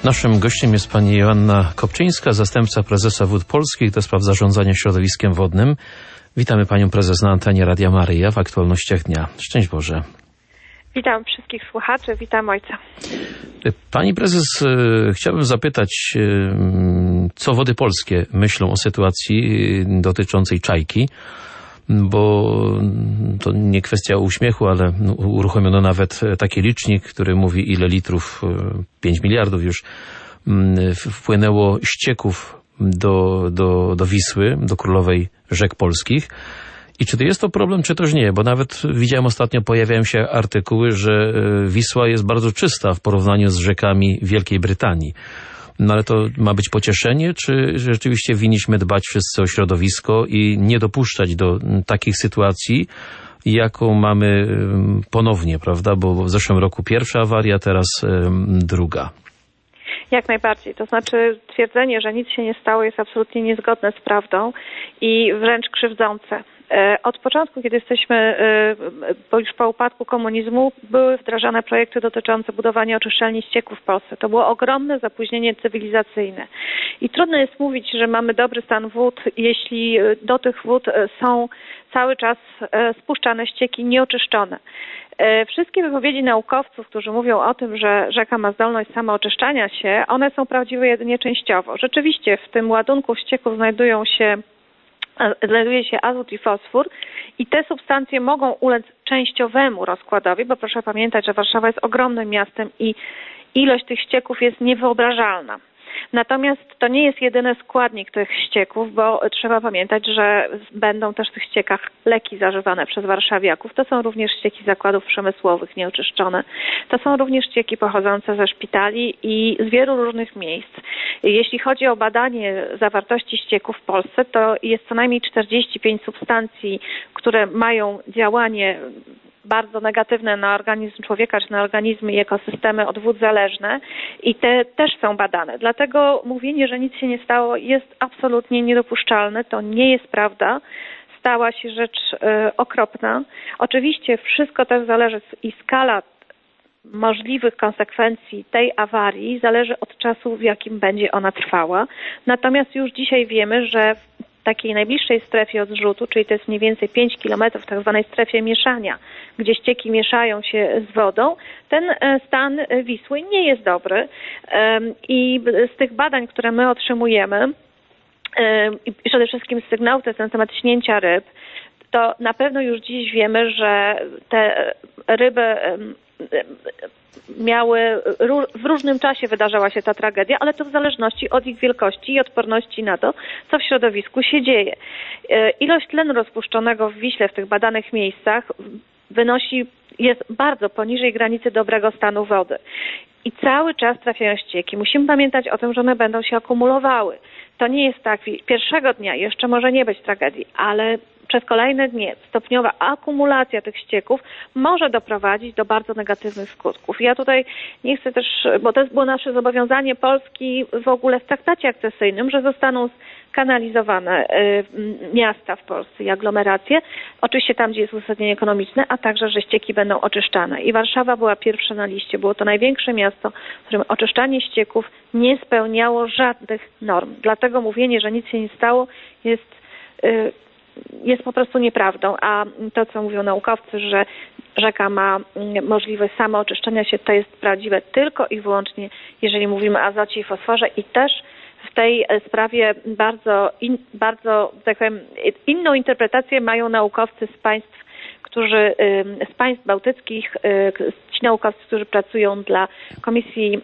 Naszym gościem jest pani Joanna Kopczyńska, zastępca prezesa Wód Polskich do spraw zarządzania środowiskiem wodnym. Witamy panią prezes na antenie Radia Maryja w aktualnościach dnia. Szczęść Boże. Witam wszystkich słuchaczy, witam ojca. Pani prezes, chciałbym zapytać, co Wody Polskie myślą o sytuacji dotyczącej Czajki, bo to nie kwestia uśmiechu, ale uruchomiono nawet taki licznik, który mówi, ile litrów, 5 miliardów już wpłynęło ścieków do Wisły, do królowej rzek polskich. I czy to jest to problem, czy też nie? Bo nawet widziałem ostatnio, pojawiają się artykuły, że Wisła jest bardzo czysta w porównaniu z rzekami Wielkiej Brytanii. No ale to ma być pocieszenie, czy rzeczywiście winniśmy dbać wszyscy o środowisko i nie dopuszczać do takich sytuacji, jaką mamy ponownie, prawda? Bo w zeszłym roku pierwsza awaria, teraz druga. Jak najbardziej. To znaczy twierdzenie, że nic się nie stało, jest absolutnie niezgodne z prawdą i wręcz krzywdzące. Od początku, kiedy jesteśmy, bo już po upadku komunizmu, były wdrażane projekty dotyczące budowania oczyszczalni ścieków w Polsce. To było ogromne zapóźnienie cywilizacyjne. I trudno jest mówić, że mamy dobry stan wód, jeśli do tych wód są cały czas spuszczane ścieki nieoczyszczone. Wszystkie wypowiedzi naukowców, którzy mówią o tym, że rzeka ma zdolność samooczyszczania się, one są prawdziwe jedynie częściowo. Rzeczywiście w tym ładunku ścieków znajduje się azot i fosfor i te substancje mogą ulec częściowemu rozkładowi, bo proszę pamiętać, że Warszawa jest ogromnym miastem i ilość tych ścieków jest niewyobrażalna. Natomiast to nie jest jedyny składnik tych ścieków, bo trzeba pamiętać, że będą też w tych ściekach leki zażywane przez warszawiaków. To są również ścieki zakładów przemysłowych nieoczyszczone. To są również ścieki pochodzące ze szpitali i z wielu różnych miejsc. Jeśli chodzi o badanie zawartości ścieków w Polsce, to jest co najmniej 45 substancji, które mają działanie bardzo negatywne na organizm człowieka, czy na organizmy i ekosystemy od wód zależne i te też są badane. Dlatego mówienie, że nic się nie stało, jest absolutnie niedopuszczalne. To nie jest prawda. Stała się rzecz okropna. Oczywiście wszystko też zależy i skala możliwych konsekwencji tej awarii zależy od czasu, w jakim będzie ona trwała. Natomiast już dzisiaj wiemy, że w takiej najbliższej strefie odrzutu, czyli to jest mniej więcej 5 kilometrów w tak zwanej strefie mieszania, gdzie ścieki mieszają się z wodą, ten stan Wisły nie jest dobry. I z tych badań, które my otrzymujemy, i przede wszystkim z sygnałów na temat śnięcia ryb, to na pewno już dziś wiemy, że te ryby w różnym czasie wydarzała się ta tragedia, ale to w zależności od ich wielkości i odporności na to, co w środowisku się dzieje. Ilość tlenu rozpuszczonego w Wiśle w tych badanych miejscach jest bardzo poniżej granicy dobrego stanu wody. I cały czas trafiają ścieki. Musimy pamiętać o tym, że one będą się akumulowały. To nie jest tak, pierwszego dnia jeszcze może nie być tragedii, ale przez kolejne dni stopniowa akumulacja tych ścieków może doprowadzić do bardzo negatywnych skutków. Ja tutaj nie chcę też, bo to było nasze zobowiązanie Polski w ogóle w traktacie akcesyjnym, że zostaną kanalizowane miasta w Polsce i aglomeracje, oczywiście tam, gdzie jest uzasadnienie ekonomiczne, a także, że ścieki będą oczyszczane. I Warszawa była pierwsza na liście. Było to największe miasto, w którym oczyszczanie ścieków nie spełniało żadnych norm. Dlatego mówienie, że nic się nie stało, jest po prostu nieprawdą, a to, co mówią naukowcy, że rzeka ma możliwość samooczyszczania się, to jest prawdziwe tylko i wyłącznie, jeżeli mówimy o azocie i fosforze i też w tej sprawie bardzo tak powiem, inną interpretację mają naukowcy z państw bałtyckich, ci naukowcy, którzy pracują dla Komisji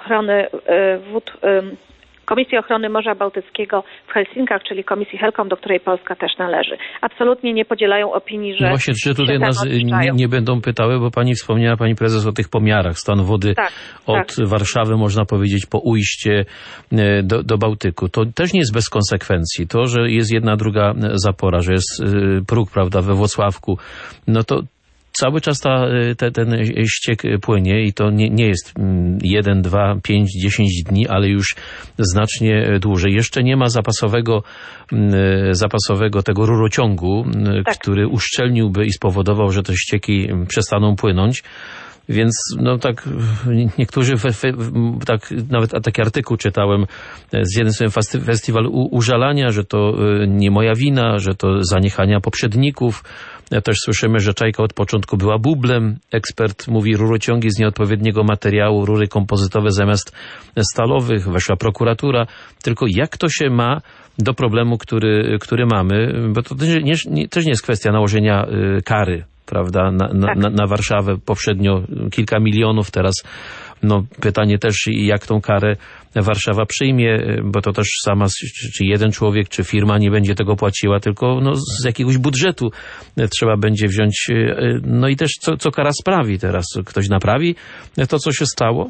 Ochrony Morza Bałtyckiego w Helsinkach, czyli Komisji HELCOM, do której Polska też należy. Absolutnie nie podzielają opinii, że... Właśnie, czy tutaj nas nie będą pytały, bo pani wspomniała, pani prezes, o tych pomiarach stanu wody od Warszawy, można powiedzieć, po ujście do Bałtyku. To też nie jest bez konsekwencji. To, że jest jedna, druga zapora, że jest próg, prawda, we Włocławku, no to cały czas ten ściek płynie i to nie jest 1, 2, 5, 10 dni, ale już znacznie dłużej. Jeszcze nie ma zapasowego tego rurociągu, który uszczelniłby i spowodował, że te ścieki przestaną płynąć. Więc no tak niektórzy, tak nawet taki artykuł czytałem z jednym swoim festiwal użalania, że to nie moja wina, że to zaniechania poprzedników. Też słyszymy, że Czajka od początku była bublem. Ekspert mówi rurociągi z nieodpowiedniego materiału, rury kompozytowe zamiast stalowych, weszła prokuratura. Tylko jak to się ma do problemu, który mamy? Bo to też nie jest kwestia nałożenia kary, prawda, na Warszawę. Poprzednio kilka milionów, teraz no pytanie też, jak tą karę Warszawa przyjmie, bo to też sama, czy jeden człowiek, czy firma nie będzie tego płaciła, tylko no, z jakiegoś budżetu trzeba będzie wziąć. No i też co kara sprawi teraz? Ktoś naprawi to, co się stało?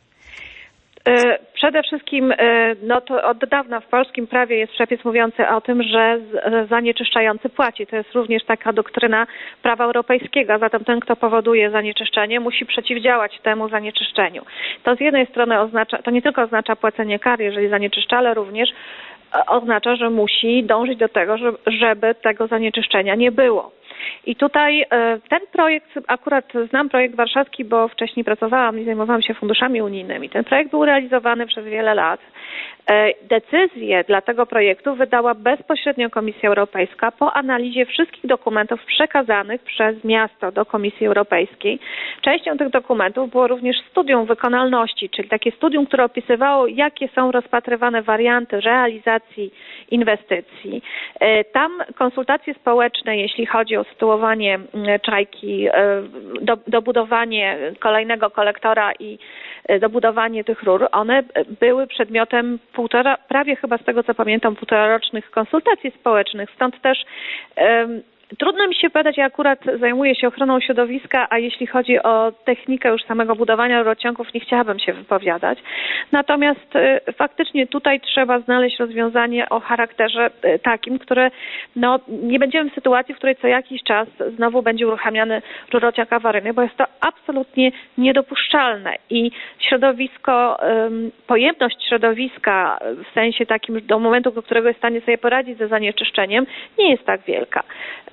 Przede wszystkim no to od dawna w polskim prawie jest przepis mówiący o tym, że zanieczyszczający płaci. To jest również taka doktryna prawa europejskiego. Zatem ten, kto powoduje zanieczyszczenie, musi przeciwdziałać temu zanieczyszczeniu. To z jednej strony oznacza, to nie tylko oznacza płacenie kar, jeżeli zanieczyszcza, ale również oznacza, że musi dążyć do tego, żeby tego zanieczyszczenia nie było. I tutaj ten projekt, akurat znam projekt warszawski, bo wcześniej pracowałam i zajmowałam się funduszami unijnymi. Ten projekt był realizowany przez wiele lat. Decyzję dla tego projektu wydała bezpośrednio Komisja Europejska po analizie wszystkich dokumentów przekazanych przez miasto do Komisji Europejskiej. Częścią tych dokumentów było również studium wykonalności, czyli takie studium, które opisywało, jakie są rozpatrywane warianty realizacji inwestycji. Tam konsultacje społeczne, jeśli chodzi o sytuowanie Czajki, dobudowanie kolejnego kolektora i dobudowanie tych rur, one były przedmiotem prawie chyba z tego co pamiętam, półtorarocznych konsultacji społecznych. Stąd też trudno mi się powiedzieć, ja akurat zajmuję się ochroną środowiska, a jeśli chodzi o technikę już samego budowania rurociągów, nie chciałabym się wypowiadać. Natomiast faktycznie tutaj trzeba znaleźć rozwiązanie o charakterze takim, które no, nie będziemy w sytuacji, w której co jakiś czas znowu będzie uruchamiany rurociąg awaryjny, bo jest to absolutnie niedopuszczalne i środowisko, pojemność środowiska w sensie takim do momentu, do którego jest w stanie sobie poradzić ze zanieczyszczeniem, nie jest tak wielka.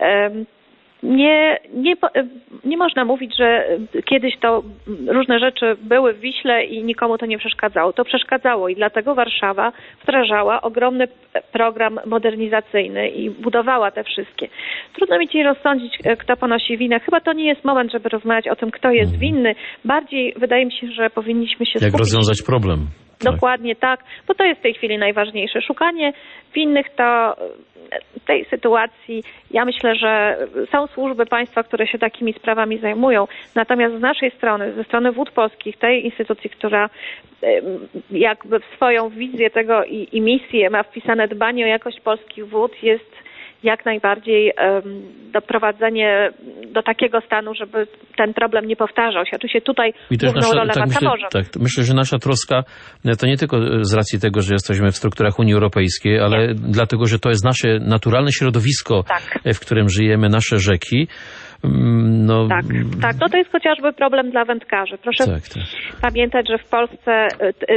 Nie można mówić, że kiedyś to różne rzeczy były w Wiśle i nikomu to nie przeszkadzało. To przeszkadzało i dlatego Warszawa wdrażała ogromny program modernizacyjny i budowała te wszystkie. Trudno mi dzisiaj rozsądzić, kto ponosi winę. Chyba to nie jest moment, żeby rozmawiać o tym, kto jest winny. Bardziej wydaje mi się, że powinniśmy się skupić. Jak rozwiązać problem. Dokładnie tak, bo to jest w tej chwili najważniejsze. Szukanie winnych to w tej sytuacji, ja myślę, że są służby państwa, które się takimi sprawami zajmują. Natomiast z naszej strony, ze strony Wód Polskich, tej instytucji, która jakby w swoją wizję tego i misję ma wpisane dbanie o jakość polskich wód, jest jak najbardziej doprowadzenie do takiego stanu, żeby ten problem nie powtarzał się. Oczywiście tutaj główną rolę ma samorząd. Tak, myślę, że nasza troska to nie tylko z racji tego, że jesteśmy w strukturach Unii Europejskiej, ale dlatego, że to jest nasze naturalne środowisko, w którym żyjemy, nasze rzeki. No... Tak. No to jest chociażby problem dla wędkarzy. Proszę pamiętać, że w Polsce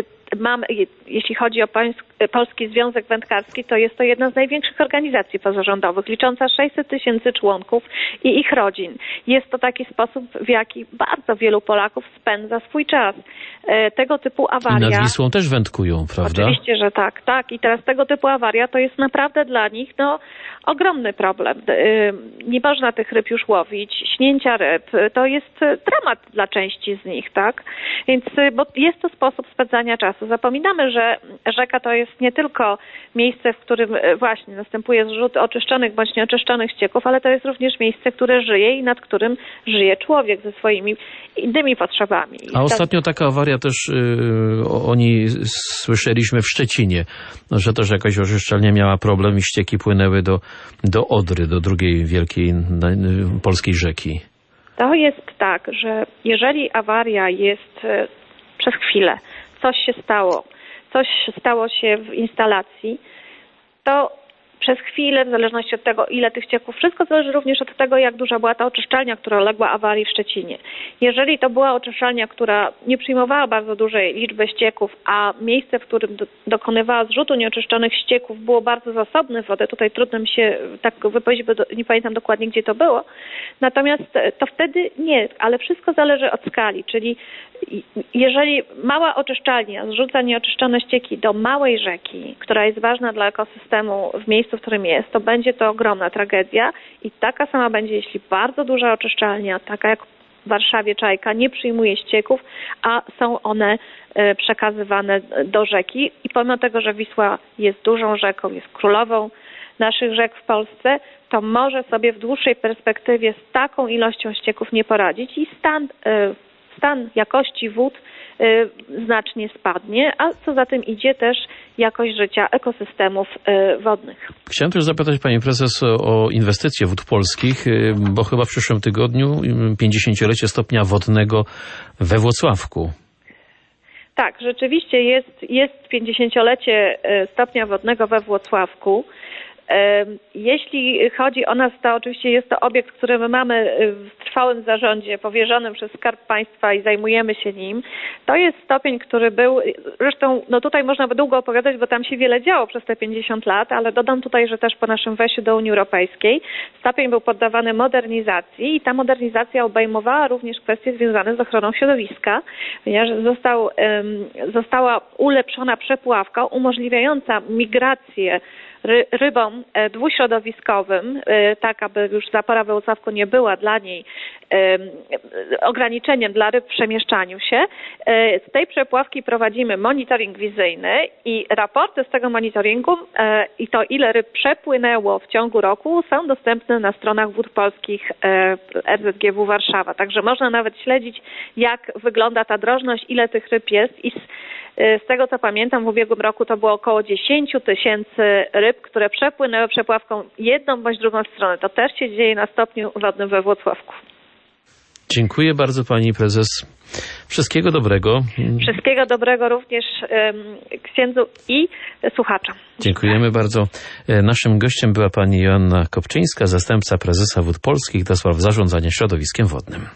jeśli chodzi o Polski Związek Wędkarski, to jest to jedna z największych organizacji pozarządowych, licząca 600 000 członków i ich rodzin. Jest to taki sposób, w jaki bardzo wielu Polaków spędza swój czas. Tego typu awaria... I nad Wisłą też wędkują, prawda? Oczywiście, że tak. I teraz tego typu awaria to jest naprawdę dla nich ogromny problem. Nie można tych ryb już łowić, śnięcia ryb, to jest dramat dla części z nich, tak? Więc, bo jest to sposób spędzania czasu. Zapominamy, że rzeka to jest nie tylko miejsce, w którym właśnie następuje zrzut oczyszczonych bądź nieoczyszczonych ścieków, ale to jest również miejsce, które żyje i nad którym żyje człowiek ze swoimi innymi potrzebami. A ostatnio taka awaria też o niej słyszeliśmy w Szczecinie, że też jakaś oczyszczalnia miała problem i ścieki płynęły do Odry, do drugiej wielkiej polskiej rzeki. To jest tak, że jeżeli awaria jest przez chwilę, coś się stało się w instalacji, to przez chwilę, w zależności od tego, ile tych ścieków. Wszystko zależy również od tego, jak duża była ta oczyszczalnia, która uległa awarii w Szczecinie. Jeżeli to była oczyszczalnia, która nie przyjmowała bardzo dużej liczby ścieków, a miejsce, w którym dokonywała zrzutu nieoczyszczonych ścieków było bardzo zasobne w wodę, tutaj trudno mi się tak wypowiedzieć, bo nie pamiętam dokładnie, gdzie to było. Natomiast to wtedy nie, ale wszystko zależy od skali, czyli jeżeli mała oczyszczalnia zrzuca nieoczyszczone ścieki do małej rzeki, która jest ważna dla ekosystemu w miejscu, w którym jest, to będzie to ogromna tragedia i taka sama będzie, jeśli bardzo duża oczyszczalnia, taka jak w Warszawie Czajka, nie przyjmuje ścieków, a są one przekazywane do rzeki i pomimo tego, że Wisła jest dużą rzeką, jest królową naszych rzek w Polsce, to może sobie w dłuższej perspektywie z taką ilością ścieków nie poradzić i stan jakości wód znacznie spadnie, a co za tym idzie też jakość życia ekosystemów wodnych. Chciałem też zapytać Pani Prezes o inwestycje Wód Polskich, bo chyba w przyszłym tygodniu 50-lecie stopnia wodnego we Włocławku. Tak, rzeczywiście jest 50-lecie stopnia wodnego we Włocławku. Jeśli chodzi o nas, to oczywiście jest to obiekt, który my mamy w trwałym zarządzie powierzonym przez Skarb Państwa i zajmujemy się nim. To jest stopień, który był, zresztą tutaj można by długo opowiadać, bo tam się wiele działo przez te 50 lat, ale dodam tutaj, że też po naszym wejściu do Unii Europejskiej stopień był poddawany modernizacji i ta modernizacja obejmowała również kwestie związane z ochroną środowiska, ponieważ została ulepszona przepławka umożliwiająca migrację rybom dwuśrodowiskowym, tak aby już zapora we Włocławku nie była dla niej ograniczeniem dla ryb w przemieszczaniu się. Z tej przepławki prowadzimy monitoring wizyjny i raporty z tego monitoringu i to, ile ryb przepłynęło w ciągu roku, są dostępne na stronach Wód Polskich RZGW Warszawa. Także można nawet śledzić, jak wygląda ta drożność, ile tych ryb jest i z tego, co pamiętam, w ubiegłym roku to było około 10 000 ryb, które przepłynęły przepławką jedną bądź drugą stronę. To też się dzieje na stopniu wodnym we Włocławku. Dziękuję bardzo Pani Prezes. Wszystkiego dobrego. Wszystkiego dobrego również księdzu i słuchaczom. Dziękujemy bardzo. Naszym gościem była Pani Joanna Kopczyńska, zastępca prezesa Wód Polskich do spraw zarządzania środowiskiem wodnym.